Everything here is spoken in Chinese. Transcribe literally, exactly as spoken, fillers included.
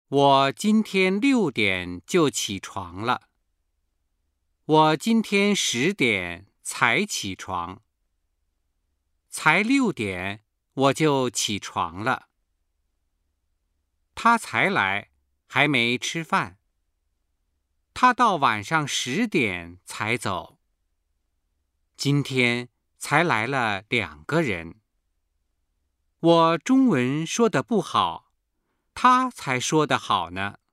我今天六点就起床了。我今天十点才起床。才六点我就起床了。他才来，还没吃饭。他到晚上十点才走。今天才来了两个人。我中文说得不好，他才说得好呢。